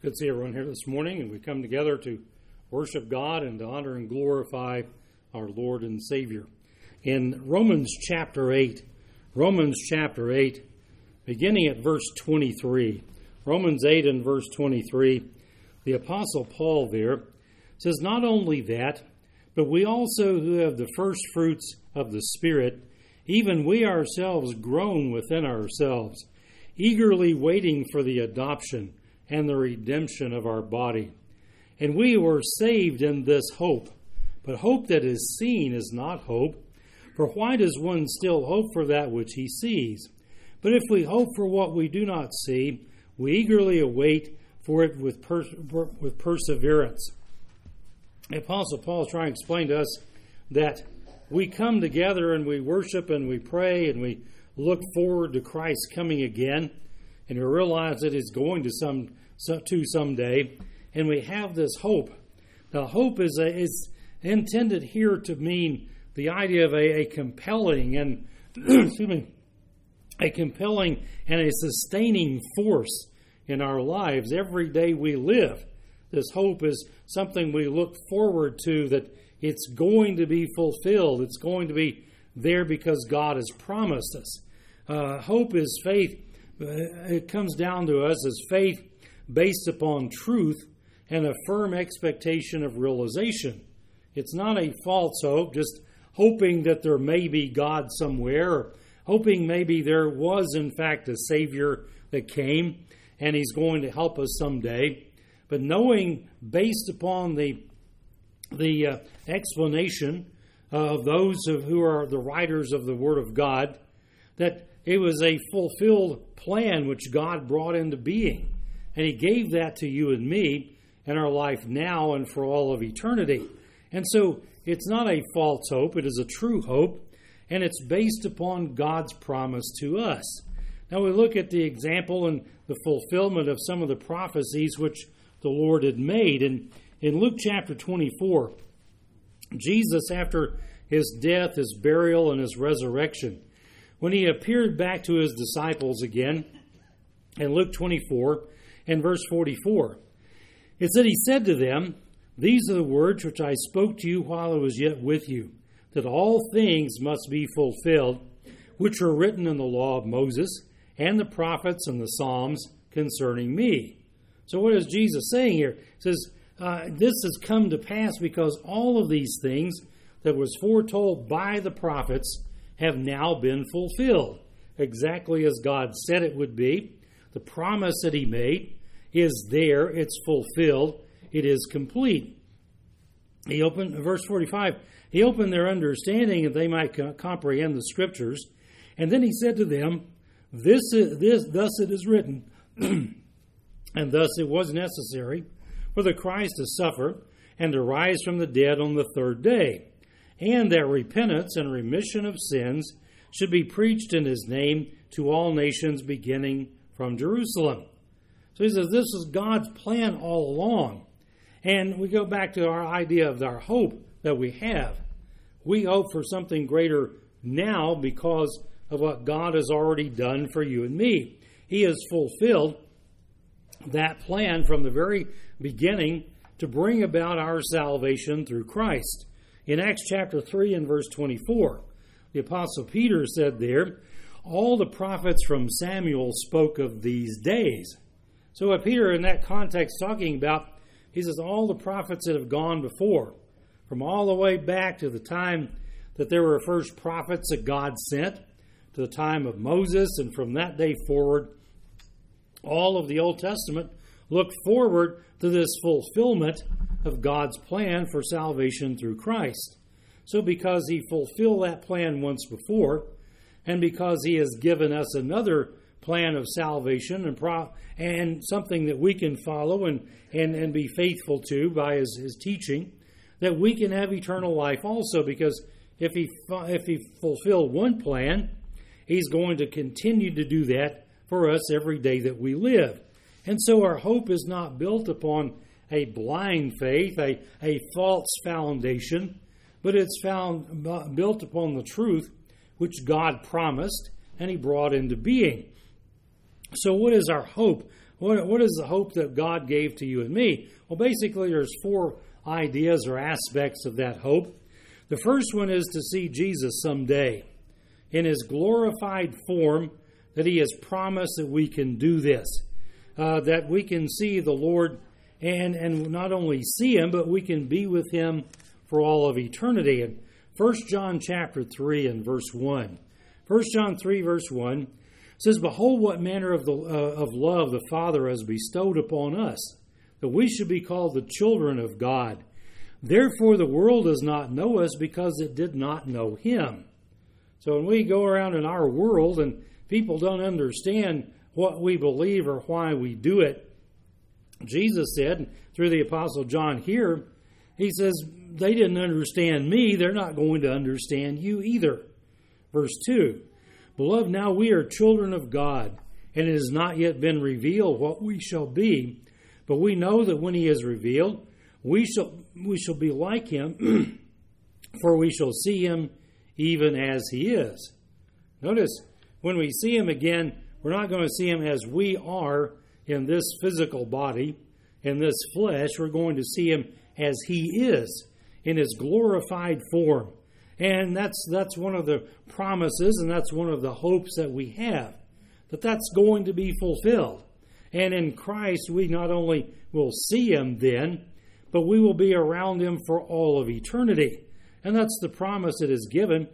Good to see everyone here this morning, and we come together to worship God and to honor and glorify our Lord and Savior. In Romans chapter 8, beginning at verse 23, Romans 8 and verse 23, the Apostle Paul there says, "Not only that, but we also who have the first fruits of the Spirit, even we ourselves groan within ourselves, eagerly waiting for the adoption and the redemption of our body. And we were saved in this hope. But hope that is seen is not hope. For why does one still hope for that which he sees? But if we hope for what we do not see, we eagerly await for it with perseverance." The Apostle Paul is trying to explain to us that we come together and we worship and we pray and we look forward to Christ coming again, and we realize that it's going to someday, and we have this hope. Now, hope is intended here to mean the idea of a compelling and a compelling and a sustaining force in our lives every day we live. This hope is something we look forward to, that it's going to be fulfilled. It's going to be there because God has promised us. Hope is faith. It comes down to us as faith based upon truth and a firm expectation of realization. It's not a false hope, just hoping that there may be God somewhere, or hoping maybe there was in fact a Savior that came and He's going to help us someday. But knowing, based upon the explanation of those who are the writers of the Word of God, that it was a fulfilled plan which God brought into being. And He gave that to you and me in our life now and for all of eternity. And so it's not a false hope, it is a true hope, and it's based upon God's promise to us. Now we look at the example and the fulfillment of some of the prophecies which the Lord had made. And in Luke chapter 24, Jesus, after His death, His burial, and His resurrection, when He appeared back to His disciples again, in Luke 24 and verse 44, it said, He said to them, "These are the words which I spoke to you while I was yet with you, that all things must be fulfilled, which are written in the law of Moses, and the prophets and the Psalms concerning me." So what is Jesus saying here? He says, this has come to pass because all of these things that was foretold by the prophets have now been fulfilled, exactly as God said it would be. The promise that He made is there, it's fulfilled, it is complete. He opened, verse 45, He opened their understanding that they might comprehend the Scriptures. And then He said to them, thus it is written, and thus it was necessary for the Christ to suffer and to rise from the dead on the third day, and that repentance and remission of sins should be preached in His name to all nations, beginning from Jerusalem. So He says this is God's plan all along. And we go back to our idea of our hope that we have. We hope for something greater now because of what God has already done for you and me. He has fulfilled that plan from the very beginning to bring about our salvation through Christ. In Acts chapter 3 and verse 24, the Apostle Peter said there, all the prophets from Samuel spoke of these days. So what Peter in that context talking about, he says all the prophets that have gone before, from all the way back to the time that there were first prophets that God sent, to the time of Moses, and from that day forward, all of the Old Testament looked forward to this fulfillment of God's plan for salvation through Christ. So because He fulfilled that plan once before, and because He has given us another plan of salvation and something that we can follow and be faithful to by His teaching, that we can have eternal life also, because if He fulfilled one plan, He's going to continue to do that for us every day that we live. And so our hope is not built upon a blind faith, a false foundation, but it's built upon the truth which God promised and He brought into being. So what is our hope? What is the hope that God gave to you and me? Well, basically, there's 4 ideas or aspects of that hope. The first one is to see Jesus someday in his glorified form, that he has promised that we can do this, that we can see the Lord and not only see him, but we can be with him for all of eternity. And 1 John chapter 3 and verse 1. 1 John 3 verse 1 says, "Behold, what manner of love the Father has bestowed upon us, that we should be called the children of God. Therefore the world does not know us, because it did not know him." So when we go around in our world and people don't understand what we believe or why we do it, Jesus said through the Apostle John here, he says, they didn't understand me, they're not going to understand you either. Verse 2, "Beloved, now we are children of God, and it has not yet been revealed what we shall be. But we know that when he is revealed, we shall be like him, for we shall see him even as he is." Notice, when we see him again, we're not going to see him as we are in this physical body, in this flesh. We're going to see him as he is, in his glorified form. And that's one of the promises, and that's one of the hopes that we have, that that's going to be fulfilled. And in Christ, we not only will see him then, but we will be around him for all of eternity. And that's the promise that is given.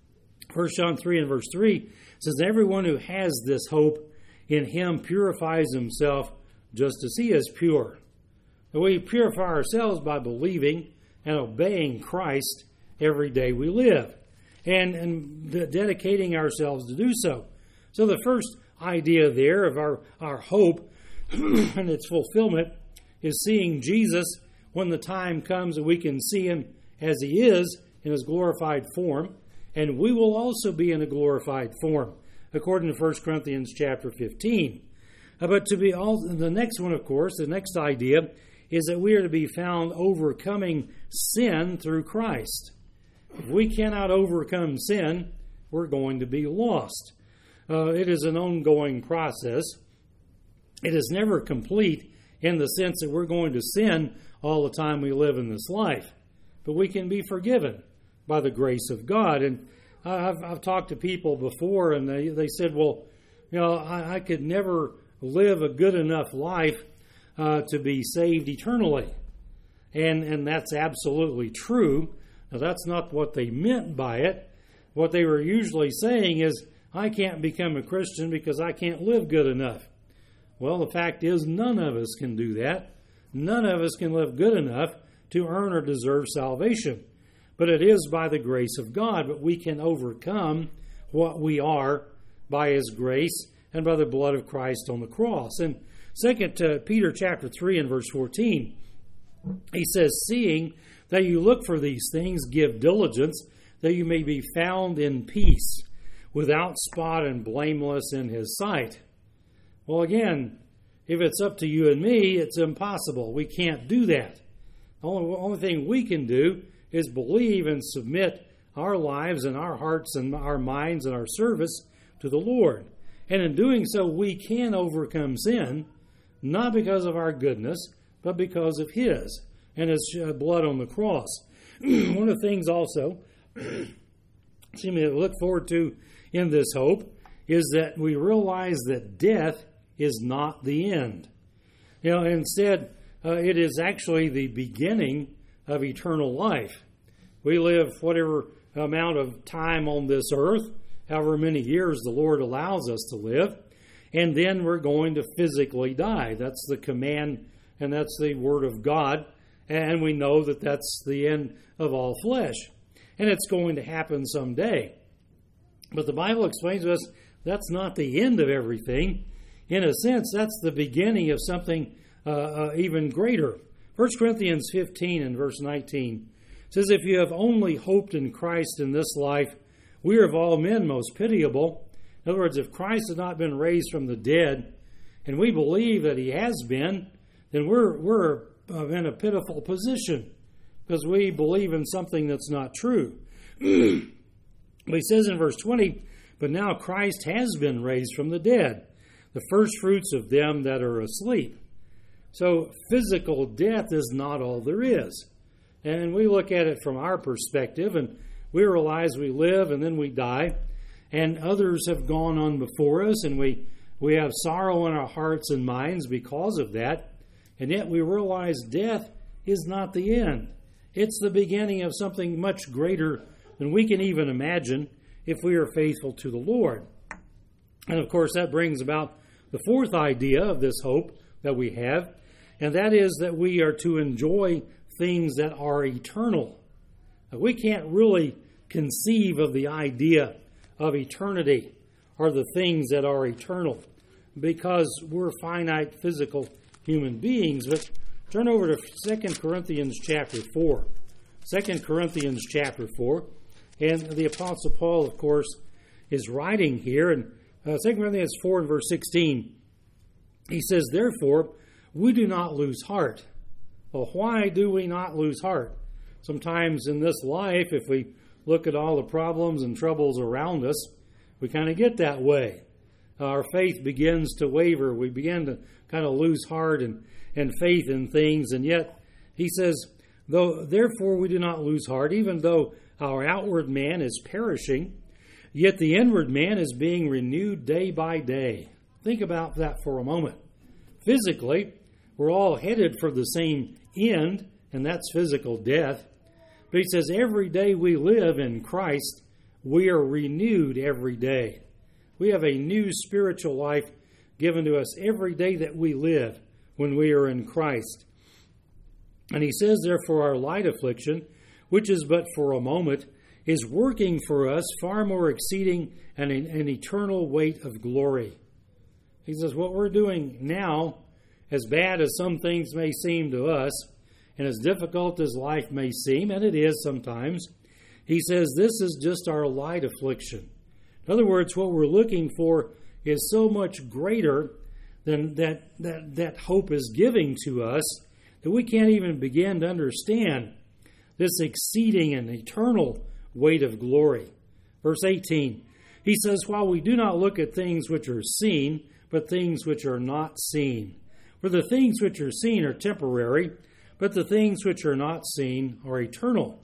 1 John 3 and verse 3 says, "Everyone who has this hope in him purifies himself just as he is pure." And we purify ourselves by believing and obeying Christ every day we live, and dedicating ourselves to do so. So the first idea there of our hope and its fulfillment is seeing Jesus when the time comes that we can see him as he is in his glorified form, and we will also be in a glorified form, according to 1 Corinthians chapter 15. But the next one, of course, the next idea is that we are to be found overcoming sin through Christ. If we cannot overcome sin, we're going to be lost. It is an ongoing process. It is never complete in the sense that we're going to sin all the time we live in this life. But we can be forgiven by the grace of God. And I've talked to people before, and they said, well, I could never live a good enough life to be saved eternally. And that's absolutely true. Now, that's not what they meant by it. What they were usually saying is, I can't become a Christian because I can't live good enough. Well, the fact is, none of us can do that. None of us can live good enough to earn or deserve salvation. But it is by the grace of God. But we can overcome what we are by his grace and by the blood of Christ on the cross. And 2 Peter chapter 3 and verse 14, he says, "Seeing that you look for these things, give diligence, that you may be found in peace, without spot and blameless in his sight." Well, again, if it's up to you and me, it's impossible. We can't do that. The only thing we can do is believe and submit our lives and our hearts and our minds and our service to the Lord. And in doing so, we can overcome sin, not because of our goodness, but because of his and his blood on the cross. One of the things also to look forward to in this hope is that we realize that death is not the end. Instead, it is actually the beginning of eternal life. We live whatever amount of time on this earth, however many years the Lord allows us to live, and then we're going to physically die. That's the command, and that's the word of God, and we know that that's the end of all flesh. And it's going to happen someday. But the Bible explains to us that's not the end of everything. In a sense, that's the beginning of something even greater. 1 Corinthians 15 and verse 19 says, "If you have only hoped in Christ in this life, we are of all men most pitiable." In other words, if Christ has not been raised from the dead, and we believe that he has been, then we're in a pitiful position, because we believe in something that's not true. But he says in verse 20, "But now Christ has been raised from the dead, the first fruits of them that are asleep. So physical death is not all there is. And we look at it from our perspective, and we realize we live and then we die, and others have gone on before us, and we have sorrow in our hearts and minds because of that. And yet we realize death is not the end. It's the beginning of something much greater than we can even imagine if we are faithful to the Lord. And of course, that brings about the fourth idea of this hope that we have, and that is that we are to enjoy things that are eternal. We can't really conceive of the idea of eternity or the things that are eternal because we're finite physical human beings. But turn over to 2 Corinthians chapter 4. 2 Corinthians chapter 4. And the Apostle Paul, of course, is writing here. And 2 Corinthians 4 and verse 16, he says, "Therefore, we do not lose heart." Well, why do we not lose heart? Sometimes in this life, if we look at all the problems and troubles around us, we kind of get that way. Our faith begins to waver. We begin to kind of lose heart and faith in things. And yet, he says, "Therefore we do not lose heart, even though our outward man is perishing, yet the inward man is being renewed day by day." Think about that for a moment. Physically, we're all headed for the same end, and that's physical death. But he says every day we live in Christ, we are renewed every day. We have a new spiritual life given to us every day that we live when we are in Christ. And he says, "Therefore our light affliction, which is but for a moment, is working for us far more exceeding an eternal weight of glory." He says what we're doing now, as bad as some things may seem to us, and as difficult as life may seem, and it is sometimes, he says this is just our light affliction. In other words, what we're looking for is so much greater than that hope is giving to us that we can't even begin to understand this exceeding and eternal weight of glory. Verse 18, he says, "While we do not look at things which are seen, but things which are not seen. For the things which are seen are temporary, but the things which are not seen are eternal."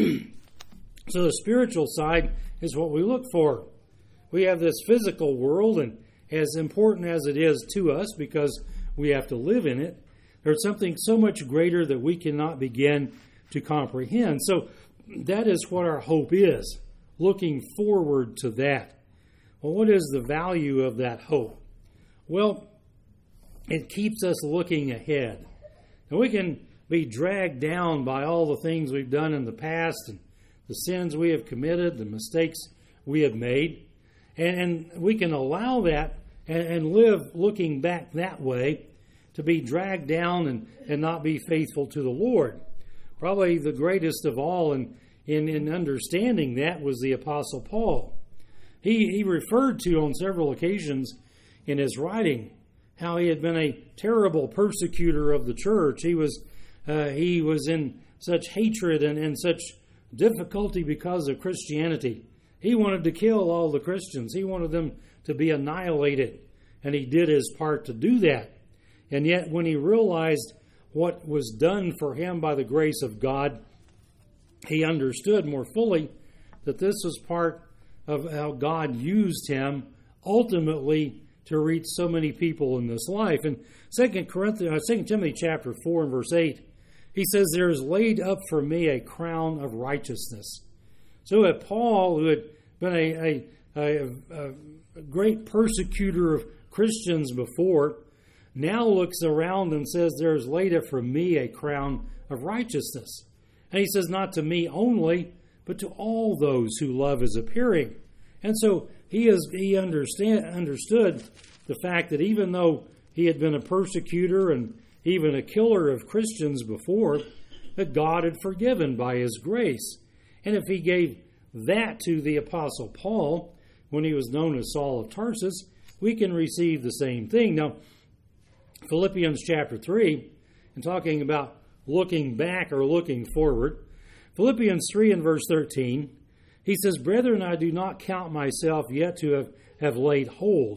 So the spiritual side is what we look for. We have this physical world, and as important as it is to us because we have to live in it, there's something so much greater that we cannot begin to comprehend. So that is what our hope is, looking forward to that. Well, what is the value of that hope? Well, it keeps us looking ahead. And we can be dragged down by all the things we've done in the past and the sins we have committed, the mistakes we have made. And we can allow that and live looking back that way, to be dragged down and not be faithful to the Lord. Probably the greatest of all in understanding that was the Apostle Paul. He referred to on several occasions in his writing how he had been a terrible persecutor of the church. He was in such hatred and in such difficulty because of Christianity. He wanted to kill all the Christians. He wanted them to be annihilated, and he did his part to do that. And yet when he realized what was done for him by the grace of God, he understood more fully that this was part of how God used him ultimately to reach so many people in this life. In 2 Timothy chapter 4 and verse 8, he says, "There is laid up for me a crown of righteousness." So at Paul, who had been a great persecutor of Christians before, now looks around and says, "There is laid up for me a crown of righteousness." And he says, not to me only, but to all those who love his appearing. And so he understood the fact that even though he had been a persecutor and even a killer of Christians before, that God had forgiven by his grace. And if he gave that to the Apostle Paul when he was known as Saul of Tarsus, we can receive the same thing. Now, Philippians chapter 3, and talking about looking back or looking forward, Philippians 3 and verse 13, he says, "Brethren, I do not count myself yet to have laid hold,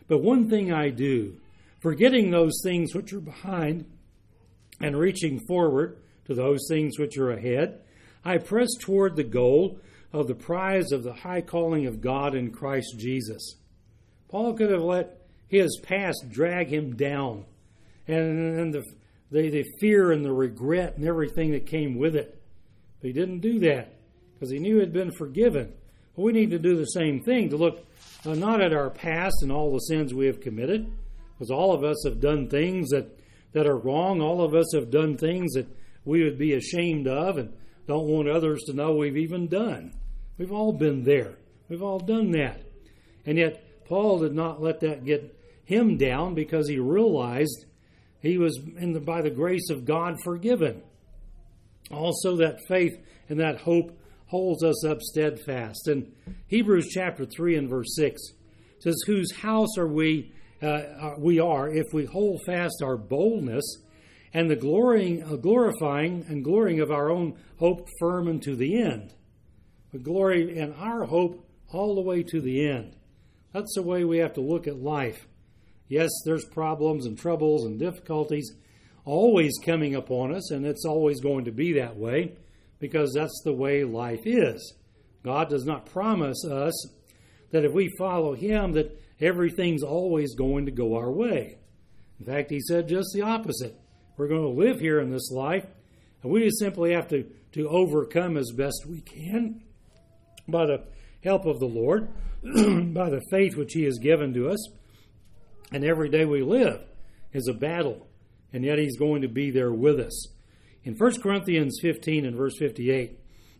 But one thing I do, forgetting those things which are behind and reaching forward to those things which are ahead, I press toward the goal of the prize of the high calling of God in Christ Jesus. Paul could have let his past drag him down, and the fear and the regret and everything that came with it. But he didn't do that because he knew he had been forgiven. Well, we need to do the same thing, to look not at our past and all the sins we have committed, because all of us have done things that are wrong. All of us have done things that we would be ashamed of and don't want others to know we've even done. We've all been there. We've all done that. And yet Paul did not let that get him down, because he realized he was, by the grace of God, forgiven. Also, that faith and that hope holds us up steadfast. In Hebrews chapter 3 and verse 6, it says, "Whose house are we are, if we hold fast our boldness and the glorifying and glorying of our own hope firm unto the end." We glory in our hope all the way to the end. That's the way we have to look at life. Yes, there's problems and troubles and difficulties always coming upon us, and it's always going to be that way, because that's the way life is. God does not promise us that if we follow Him that everything's always going to go our way. In fact, He said just the opposite. We're going to live here in this life, and we just simply have to overcome as best we can by the help of the Lord, by the faith which He has given to us. And every day we live is a battle, and yet He's going to be there with us. In 1 Corinthians 15 and verse 58,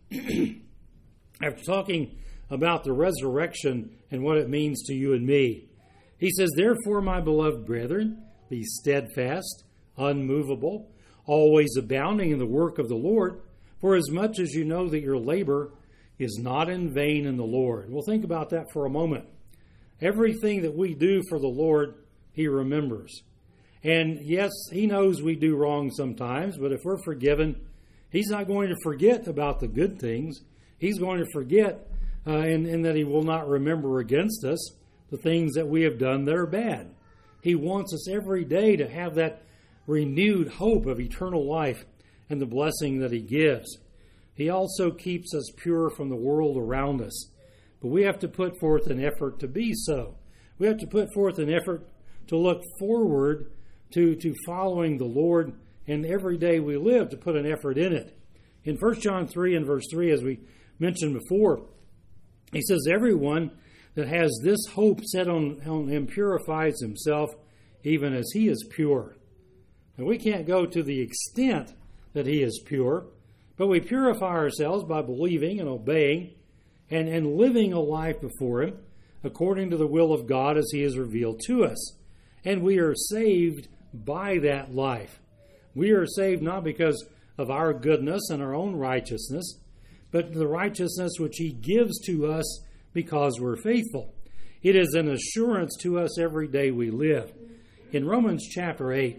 after talking about the resurrection and what it means to you and me, he says, "Therefore, my beloved brethren, be steadfast, unmovable, always abounding in the work of the Lord, for as much as you know that your labor is not in vain in the Lord." Well, think about that for a moment. Everything that we do for the Lord, He remembers. And yes, He knows we do wrong sometimes, but if we're forgiven, He's not going to forget about the good things. He's going to forget, and that He will not remember against us the things that we have done that are bad. He wants us every day to have that renewed hope of eternal life and the blessing that He gives. He also keeps us pure from the world around us. But we have to put forth an effort to be so. We have to put forth an effort to look forward to following the Lord, and every day we live to put an effort in it. In 1 John 3 and verse 3, as we mentioned before, he says, "Everyone that has this hope set on Him purifies himself, even as He is pure." And we can't go to the extent that He is pure, but we purify ourselves by believing and obeying and living a life before Him according to the will of God as He is revealed to us. And we are saved by that life. We are saved not because of our goodness and our own righteousness, but the righteousness which He gives to us because we're faithful. It is an assurance to us every day we live. In Romans 8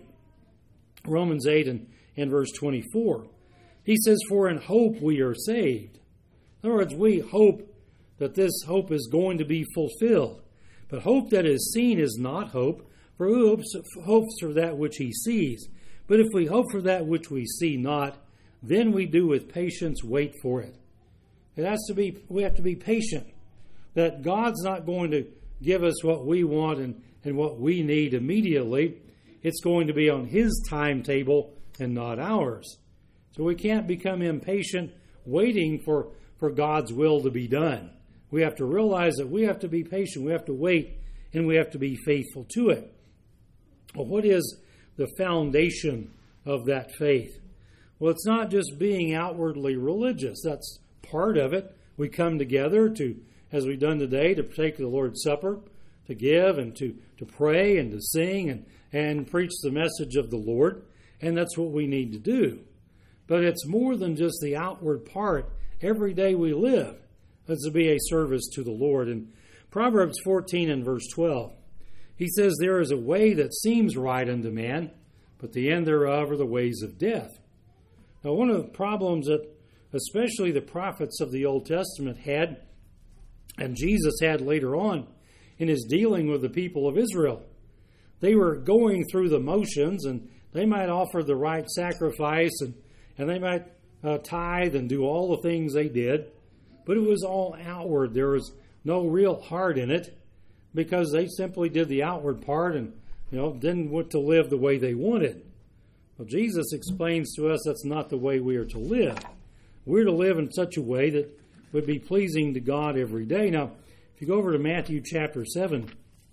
and verse 24, he says, "For in hope we are saved." In other words, we hope that this hope is going to be fulfilled. But hope that is seen is not hope, for who hopes for that which he sees? But if we hope for that which we see not, then we do with patience wait for it. We have to be patient. That God's not going to give us what we want and what we need immediately. It's going to be on His timetable and not ours. So we can't become impatient waiting for God's will to be done. We have to realize that we have to be patient, we have to wait, and we have to be faithful to it. Well, what is the foundation of that faith? Well, it's not just being outwardly religious. That's part of it. We come together to, as we've done today, to take the Lord's Supper, to give and to pray and to sing and preach the message of the Lord. And that's what we need to do. But it's more than just the outward part. Every day we live is to be a service to the Lord. In Proverbs 14 and verse 12, he says, "There is a way that seems right unto man, but the end thereof are the ways of death." Now, one of the problems that especially the prophets of the Old Testament had, and Jesus had later on, in his dealing with the people of Israel. They were going through the motions, and they might offer the right sacrifice, and they might tithe and do all the things they did, but it was all outward. There was no real heart in it, because they simply did the outward part and didn't want to live the way they wanted. Well, Jesus explains to us that's not the way we are to live. We're to live in such a way that would be pleasing to God every day. Now, if you go over to Matthew chapter 7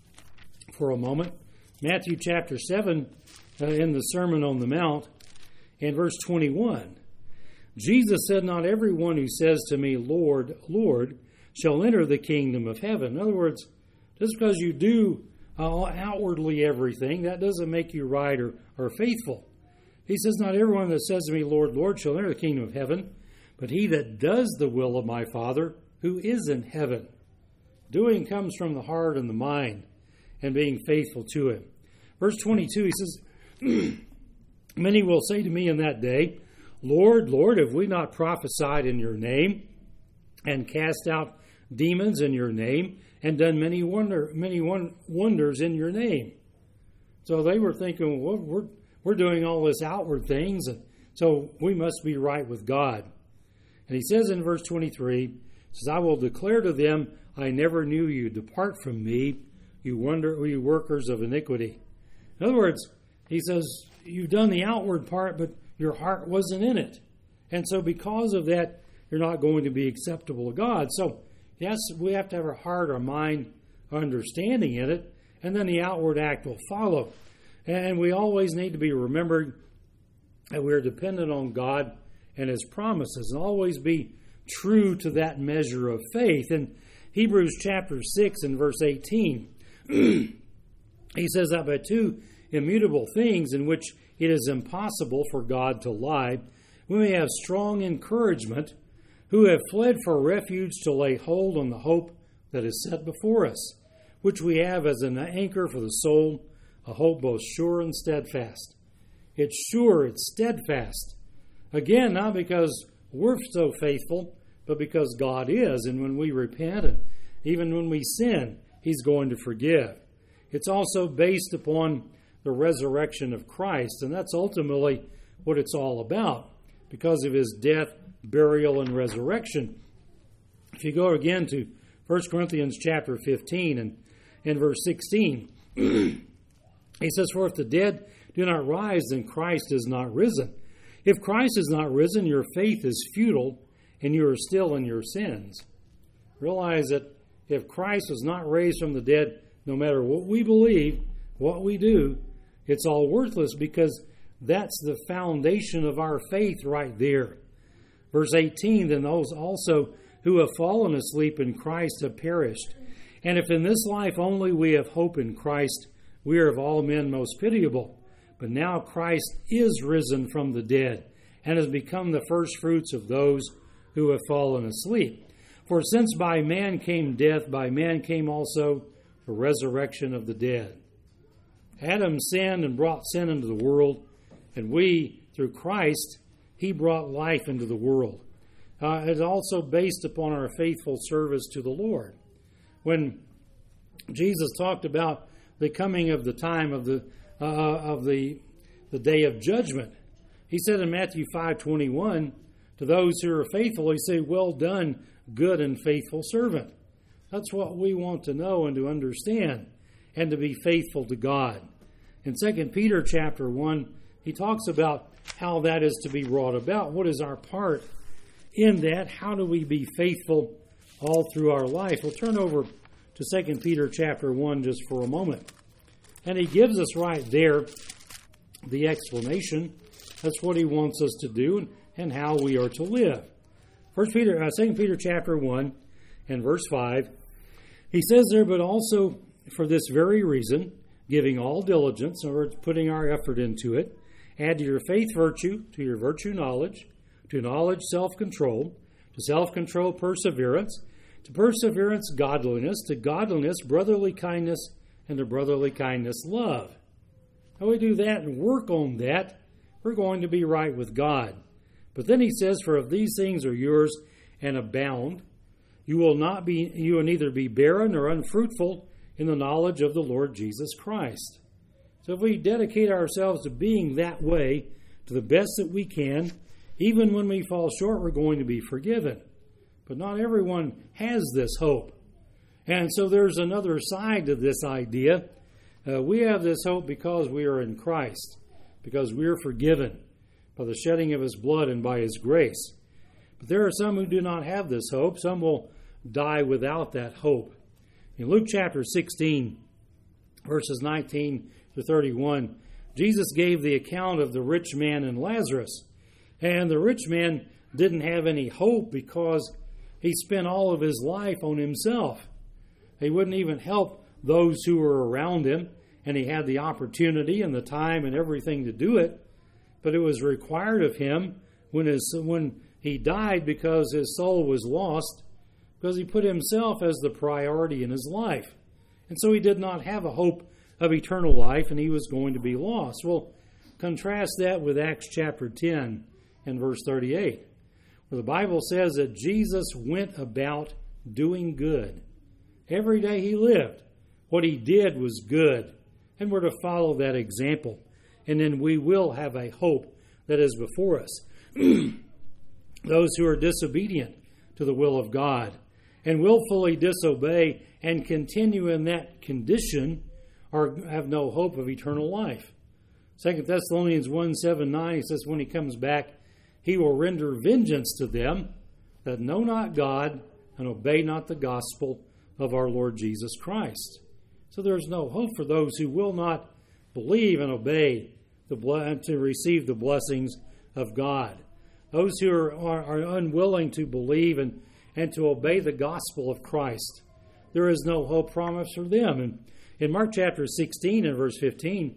for a moment, Matthew chapter 7 in the Sermon on the Mount, in verse 21, Jesus said, "Not everyone who says to me, 'Lord, Lord,' shall enter the kingdom of heaven." In other words, just because you do outwardly everything, that doesn't make you right or faithful. He says, "Not everyone that says to me, 'Lord, Lord,' shall enter the kingdom of heaven, but he that does the will of my Father who is in heaven." Doing comes from the heart and the mind, and being faithful to him. Verse 22, he says, "Many will say to me in that day, 'Lord, Lord, have we not prophesied in your name, and cast out demons in your name, and done many wonders in your name?'" So they were thinking, well, we're doing all this outward things, and so we must be right with God. And he says in verse 23, says, "I will declare to them, I never knew you. Depart from me, you workers of iniquity." In other words, he says, you've done the outward part, but your heart wasn't in it. And so because of that, you're not going to be acceptable to God. So, yes, we have to have our heart, our mind, our understanding in it, and then the outward act will follow. And we always need to be remembered that we're dependent on God and His promises, and always be true to that measure of faith. In Hebrews chapter 6 and verse 18, he says that by two immutable things in which it is impossible for God to lie, we may have strong encouragement, who have fled for refuge to lay hold on the hope that is set before us, which we have as an anchor for the soul, a hope both sure and steadfast. It's sure, it's steadfast. Again, not because we're so faithful, but because God is. And when we repent, and even when we sin, He's going to forgive. It's also based upon the resurrection of Christ, and that's ultimately what it's all about, because of His death, burial, and resurrection. If you go again to 1 Corinthians chapter 15 and in verse 16, he says, "For if the dead do not rise, then Christ is not risen. If Christ is not risen, your faith is futile, and you are still in your sins." Realize that if Christ was not raised from the dead, no matter what we believe, what we do, it's all worthless, because that's the foundation of our faith right there. Verse 18, "Then those also who have fallen asleep in Christ have perished. And if in this life only we have hope in Christ, we are of all men most pitiable. But now Christ is risen from the dead, and has become the firstfruits of those who have fallen asleep. For since by man came death, by man came also the resurrection of the dead." Adam sinned and brought sin into the world, and we, through Christ, He brought life into the world. It's also based upon our faithful service to the Lord. When Jesus talked about the coming of the time of the day of judgment, He said in Matthew 5:21, to those who are faithful, He said, "Well done, good and faithful servant." That's what we want to know and to understand, and to be faithful to God. In 2 Peter chapter 1, he talks about how that is to be brought about. What is our part in that? How do we be faithful all through our life? We'll turn over to 2 Peter chapter 1 just for a moment. And he gives us right there the explanation. That's what he wants us to do and how we are to live. 2 Peter chapter 1 and verse 5, he says there, "But also for this very reason, giving all diligence," or putting our effort into it, "add to your faith virtue, to your virtue knowledge, to knowledge self-control, to self-control perseverance, to perseverance godliness, to godliness brotherly kindness, and to brotherly kindness love." How we do that and work on that, we're going to be right with God. But then he says, "For if these things are yours and abound, you will neither be barren nor unfruitful in the knowledge of the Lord Jesus Christ. So if we dedicate ourselves to being that way to the best that we can, even when we fall short, we're going to be forgiven. But not everyone has this hope. And so there's another side to this idea. We have this hope because we are in Christ, because we are forgiven by the shedding of His blood and by His grace. But there are some who do not have this hope. Some will die without that hope. In Luke chapter 16, verses 19 to 31, Jesus gave the account of the rich man and Lazarus. And the rich man didn't have any hope because he spent all of his life on himself. He wouldn't even help those who were around him, and he had the opportunity and the time and everything to do it. But it was required of him when he died because his soul was lost, because he put himself as the priority in his life. And so he did not have a hope of eternal life, and he was going to be lost. Well, contrast that with Acts chapter 10 and verse 38, where the Bible says that Jesus went about doing good. Every day he lived, what he did was good, and we're to follow that example. And then we will have a hope that is before us. Those who are disobedient to the will of God and willfully disobey and continue in that condition have no hope of eternal life. 2 Thessalonians 1:7-9 says, when he comes back, he will render vengeance to them that know not God and obey not the gospel of our Lord Jesus Christ. So there's no hope for those who will not believe and obey to receive the blessings of God. Those who are unwilling to believe and to obey the gospel of Christ, there is no hope promised for them. And in Mark chapter 16 and verse 15,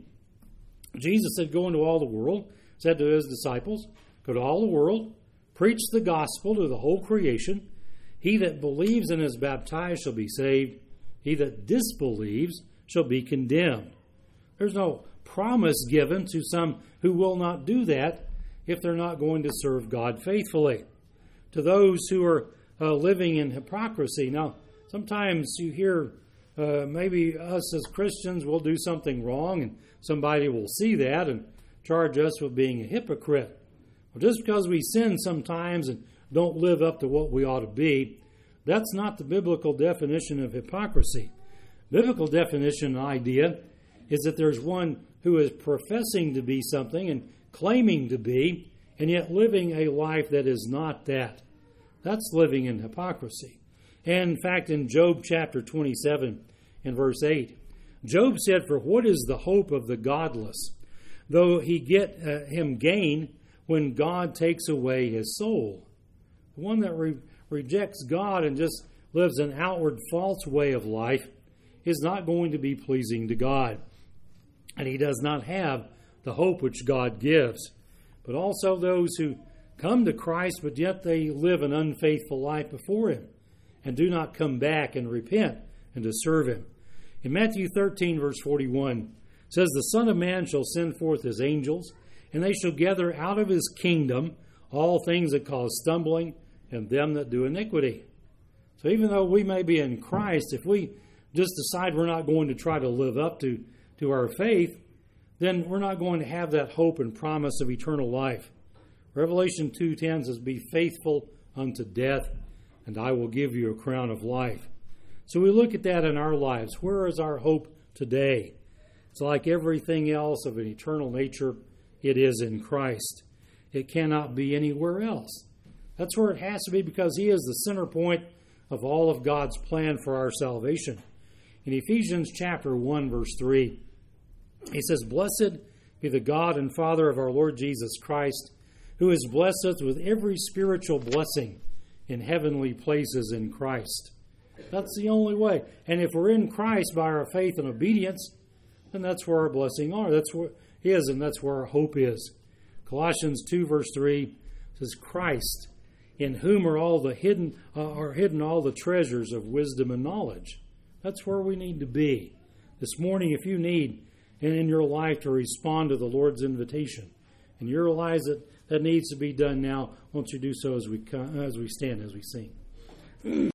Jesus said, go into all the world, said to his disciples, go to all the world, preach the gospel to the whole creation. He that believes and is baptized shall be saved. He that disbelieves shall be condemned. There's no promise given to some who will not do that if they're not going to serve God faithfully. To those who are living in hypocrisy. Now, sometimes you hear maybe us as Christians will do something wrong and somebody will see that and charge us with being a hypocrite. Well, just because we sin sometimes and don't live up to what we ought to be, that's not the biblical definition of hypocrisy. Biblical definition and idea is that there's one who is professing to be something and claiming to be, and yet living a life that is not that. That's living in hypocrisy. And in fact, in Job chapter 27 and verse 8, Job said, for what is the hope of the godless, though he get him gain when God takes away his soul? The one that rejects God and just lives an outward false way of life is not going to be pleasing to God. And he does not have the hope which God gives. But also those who come to Christ, but yet they live an unfaithful life before him and do not come back and repent and to serve him. In Matthew 13, verse 41, it says, the Son of Man shall send forth his angels, and they shall gather out of his kingdom all things that cause stumbling and them that do iniquity. So even though we may be in Christ, if we just decide we're not going to try to live up to our faith, then we're not going to have that hope and promise of eternal life. Revelation 2:10 says, be faithful unto death, and I will give you a crown of life. So we look at that in our lives. Where is our hope today? It's like everything else of an eternal nature. It is in Christ. It cannot be anywhere else. That's where it has to be, because he is the center point of all of God's plan for our salvation. In Ephesians chapter 1, verse 3, he says, blessed be the God and Father of our Lord Jesus Christ, who has blessed us with every spiritual blessing in heavenly places in Christ. That's the only way. And if we're in Christ by our faith and obedience, then that's where our blessing are. That's where it is, and that's where our hope is. Colossians 2, verse 3 says, Christ, in whom are hidden all the treasures of wisdom and knowledge. That's where we need to be. This morning, if you need and in your life to respond to the Lord's invitation, and you realize that needs to be done now, won't you do so as we stand, as we sing.